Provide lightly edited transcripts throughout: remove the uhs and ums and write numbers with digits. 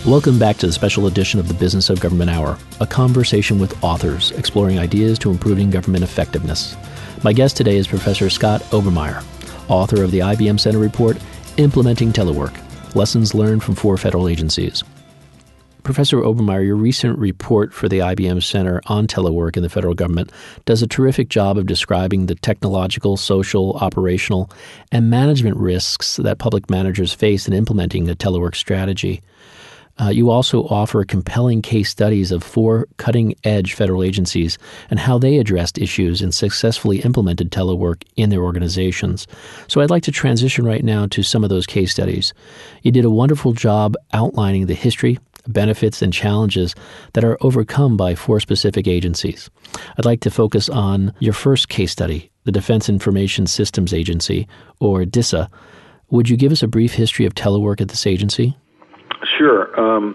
Welcome back to the special edition of the Business of Government Hour, a conversation with authors exploring ideas to improving government effectiveness. My guest today is Professor Scott Obermeier, author of the IBM Center report, Implementing Telework, Lessons Learned from 4 Federal Agencies. Professor Obermeier, your recent report for the IBM Center on telework in the federal government does a terrific job of describing the technological, social, operational, and management risks that public managers face in implementing a telework strategy. You also offer compelling case studies of 4 cutting-edge federal agencies and how they addressed issues and successfully implemented telework in their organizations. So I'd like to transition right now to some of those case studies. You did a wonderful job outlining the history, benefits, and challenges that are overcome by 4 specific agencies. I'd like to focus on your first case study, the Defense Information Systems Agency, or DISA. Would you give us a brief history of telework at this agency? Sure.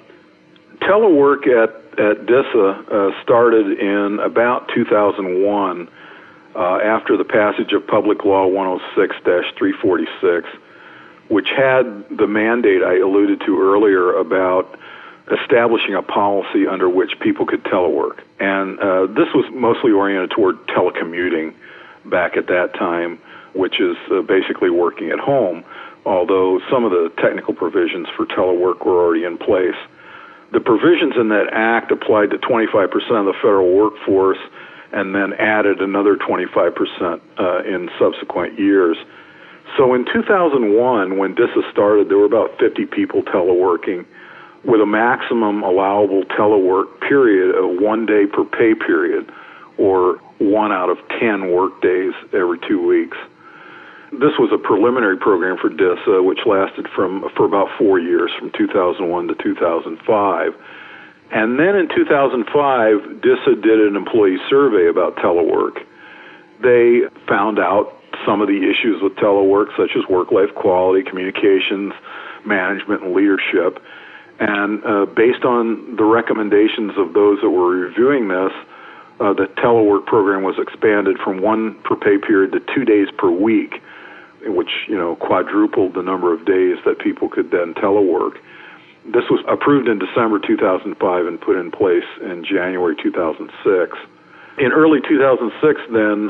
Telework at DISA started in about 2001 after the passage of Public Law 106-346, which had the mandate I alluded to earlier about establishing a policy under which people could telework. And this was mostly oriented toward telecommuting back at that time, which is basically working at home, although some of the technical provisions for telework were already in place. The provisions in that act applied to 25% of the federal workforce and then added another 25% in subsequent years. So in 2001, when DISA started, there were about 50 people teleworking with a maximum allowable telework period of 1 day per pay period, or 1 out of 10 work days every 2 weeks. This was a preliminary program for DISA, which lasted for about 4 years, from 2001 to 2005. And then in 2005, DISA did an employee survey about telework. They found out some of the issues with telework, such as work-life quality, communications, management, and leadership. And based on the recommendations of those that were reviewing this, the telework program was expanded from 1 per pay period to 2 days per week, which, quadrupled the number of days that people could then telework. This was approved in December 2005 and put in place in January 2006. In early 2006, then,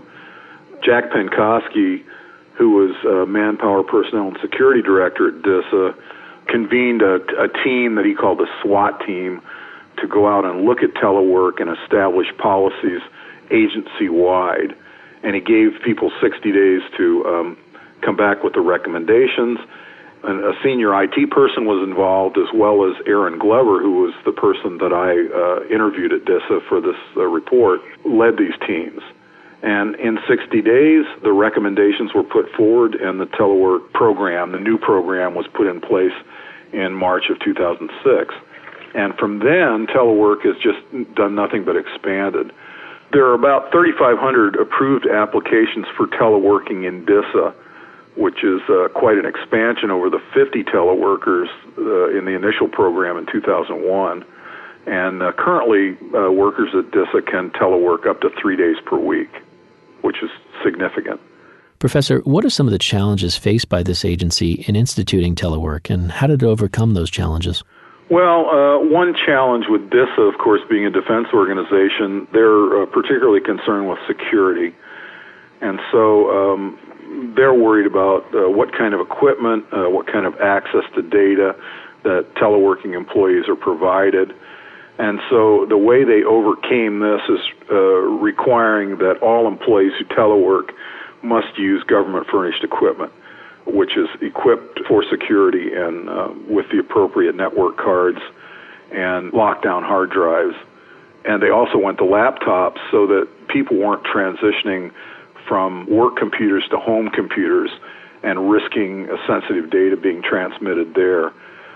Jack Penkoski, who was Manpower Personnel and Security Director at DISA, convened a team that he called the SWAT team to go out and look at telework and establish policies agency-wide. And he gave people 60 days to come back with the recommendations. And a senior IT person was involved, as well as Aaron Glover, who was the person that I interviewed at DISA for this report, led these teams. And in 60 days, the recommendations were put forward, and the telework program, the new program, was put in place in March of 2006. And from then, telework has just done nothing but expanded. There are about 3,500 approved applications for teleworking in DISA, which is quite an expansion over the 50 teleworkers in the initial program in 2001. And currently, workers at DISA can telework up to 3 days per week, which is significant. Professor, what are some of the challenges faced by this agency in instituting telework, and how did it overcome those challenges? Well, one challenge with DISA, of course, being a defense organization, they're particularly concerned with security. And so they're worried about what kind of equipment, what kind of access to data that teleworking employees are provided. And so the way they overcame this is requiring that all employees who telework must use government-furnished equipment, which is equipped for security and with the appropriate network cards and lockdown hard drives. And they also went to laptops so that people weren't transitioning from work computers to home computers and risking sensitive data being transmitted there.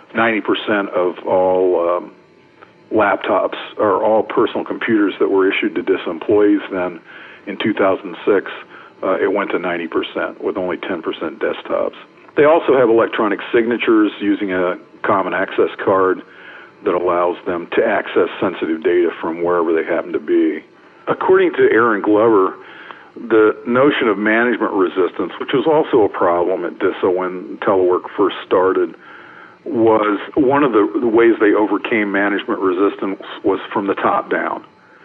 90% of all laptops, or all personal computers that were issued to DISA employees then in 2006, it went to 90%, with only 10% desktops. They also have electronic signatures using a common access card that allows them to access sensitive data from wherever they happen to be. According to Aaron Glover, the notion of management resistance, which was also a problem at DISA when telework first started, was one of the ways they overcame management resistance was from the top down.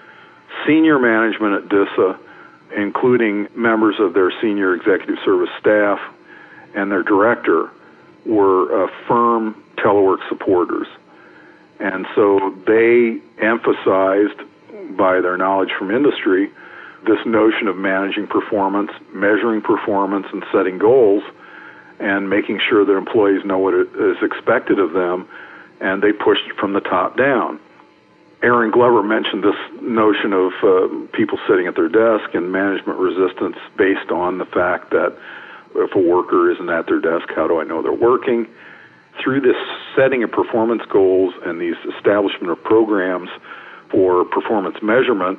Senior management at DISA, including members of their senior executive service staff and their director, were firm telework supporters. And so they emphasized, by their knowledge from industry, this notion of managing performance, measuring performance, and setting goals, and making sure that employees know what is expected of them, and they pushed from the top down. Aaron Glover mentioned this notion of people sitting at their desk and management resistance based on the fact that if a worker isn't at their desk, how do I know they're working? Through this setting of performance goals and these establishment of programs for performance measurement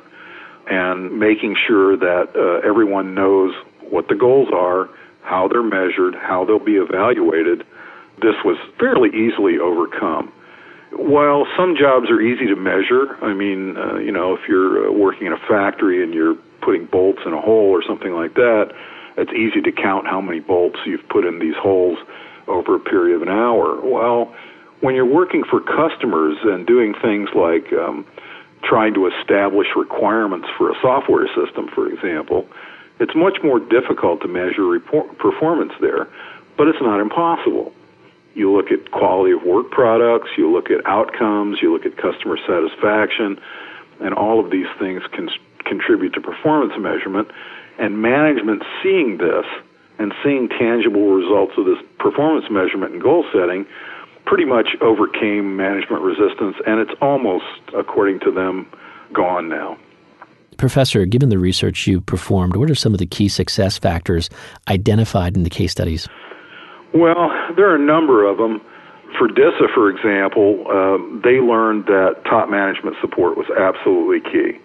and making sure that everyone knows what the goals are, how they're measured, how they'll be evaluated, this was fairly easily overcome. While some jobs are easy to measure, I mean, if you're working in a factory and you're putting bolts in a hole or something like that, it's easy to count how many bolts you've put in these holes over a period of an hour. Well, when you're working for customers and doing things like trying to establish requirements for a software system, for example, it's much more difficult to measure performance there, but it's not impossible. You look at quality of work products, you look at outcomes, you look at customer satisfaction, and all of these things can contribute to performance measurement. And management seeing this and seeing tangible results of this performance measurement and goal setting pretty much overcame management resistance, and it's almost, according to them, gone now. Professor, given the research you've performed, what are some of the key success factors identified in the case studies? Well, there are a number of them. For DISA, for example, they learned that top management support was absolutely key.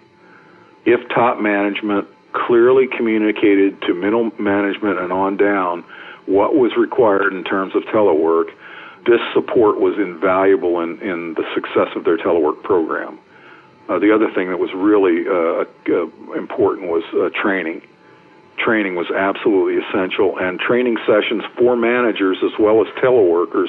If top management clearly communicated to middle management and on down what was required in terms of telework, this support was invaluable in the success of their telework program. The other thing that was really important was training. Training was absolutely essential, and training sessions for managers as well as teleworkers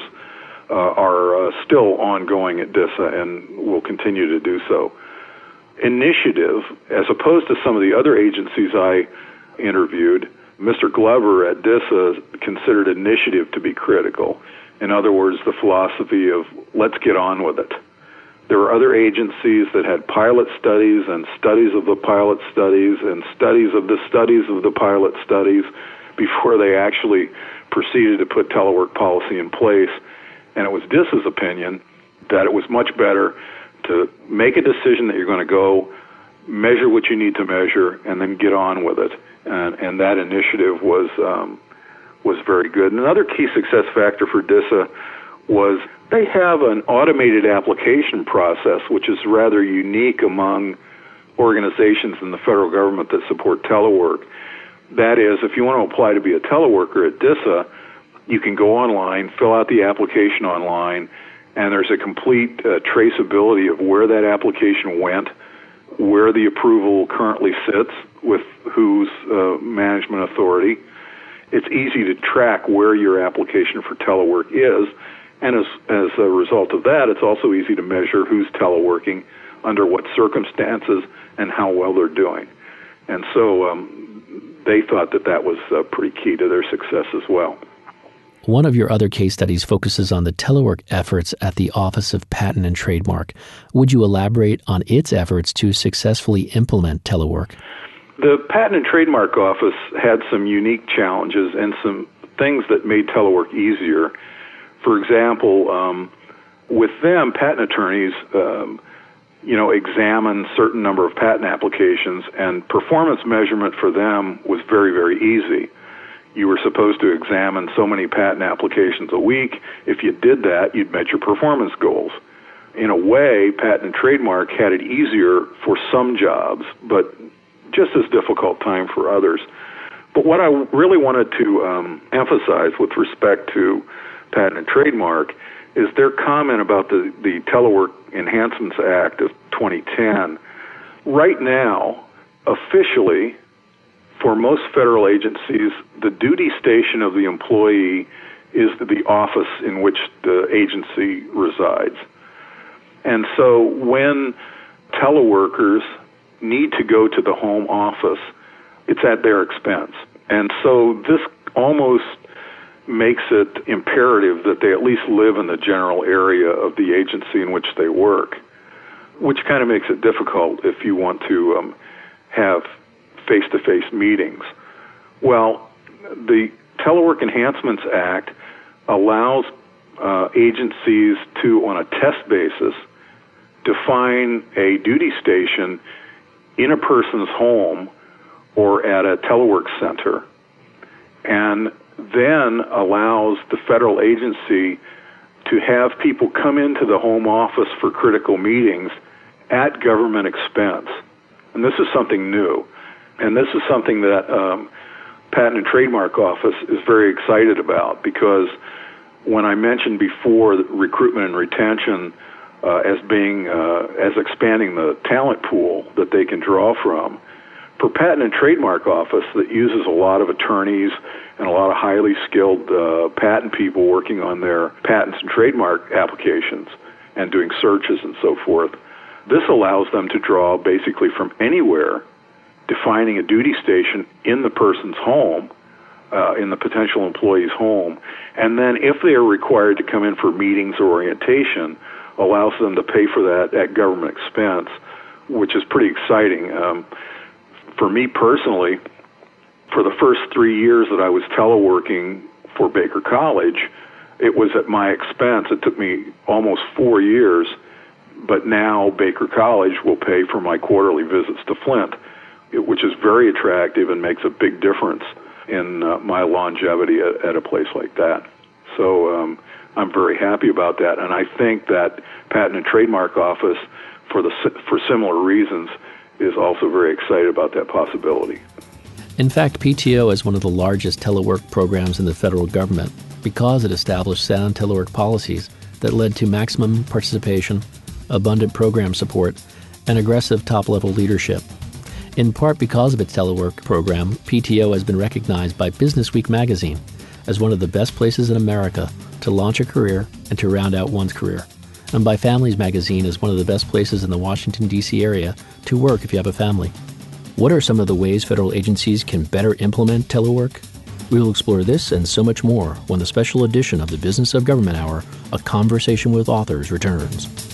are still ongoing at DISA and will continue to do so. Initiative, as opposed to some of the other agencies I interviewed, Mr. Glover at DISA considered initiative to be critical. In other words, the philosophy of let's get on with it. There were other agencies that had pilot studies and studies of the pilot studies and studies of the studies of the pilot studies before they actually proceeded to put telework policy in place. And it was DISA's opinion that it was much better to make a decision that you're going to go, measure what you need to measure, and then get on with it. And that initiative was very good. And another key success factor for DISA was they have an automated application process, which is rather unique among organizations in the federal government that support telework. That is, if you want to apply to be a teleworker at DISA, you can go online, fill out the application online, and there's a complete traceability of where that application went, where the approval currently sits, with whose management authority. It's easy to track where your application for telework is, and as a result of that, it's also easy to measure who's teleworking, under what circumstances, and how well they're doing. And so they thought that was pretty key to their success as well. One of your other case studies focuses on the telework efforts at the Office of Patent and Trademark. Would you elaborate on its efforts to successfully implement telework? The Patent and Trademark Office had some unique challenges and some things that made telework easier. For example, with them, patent attorneys, examine certain number of patent applications, and performance measurement for them was very, very easy. You were supposed to examine so many patent applications a week. If you did that, you'd met your performance goals. In a way, Patent and Trademark had it easier for some jobs, but just as difficult time for others. But what I really wanted to emphasize with respect to Patent and Trademark is their comment about the Telework Enhancements Act of 2010. Right now, officially, for most federal agencies, the duty station of the employee is the office in which the agency resides. And so when teleworkers need to go to the home office, it's at their expense. And so this almost makes it imperative that they at least live in the general area of the agency in which they work, which kind of makes it difficult if you want to have face-to-face meetings. Well, the Telework Enhancements Act allows agencies to, on a test basis, define a duty station in a person's home or at a telework center, and then allows the federal agency to have people come into the home office for critical meetings at government expense. And this is something new. And this is something that Patent and Trademark Office is very excited about, because when I mentioned before that recruitment and retention as expanding the talent pool that they can draw from, for Patent and Trademark Office that uses a lot of attorneys and a lot of highly skilled patent people working on their patents and trademark applications and doing searches and so forth, this allows them to draw basically from anywhere, defining a duty station in the person's home, in the potential employee's home, and then if they are required to come in for meetings or orientation, allows them to pay for that at government expense, which is pretty exciting. For me personally, for the first 3 years that I was teleworking for Baker College, it was at my expense. It took me almost 4 years, but now Baker College will pay for my quarterly visits to Flint, which is very attractive and makes a big difference in my longevity at a place like that. So I'm very happy about that, and I think that Patent and Trademark Office, for similar reasons, is also very excited about that possibility. In fact, PTO is one of the largest telework programs in the federal government because it established sound telework policies that led to maximum participation, abundant program support, and aggressive top-level leadership. In part because of its telework program, PTO has been recognized by Business Week magazine as one of the best places in America to launch a career and to round out one's career, and by Families magazine as one of the best places in the Washington, D.C. area to work if you have a family. What are some of the ways federal agencies can better implement telework? We will explore this and so much more when the special edition of the Business of Government Hour, A Conversation with Authors, returns.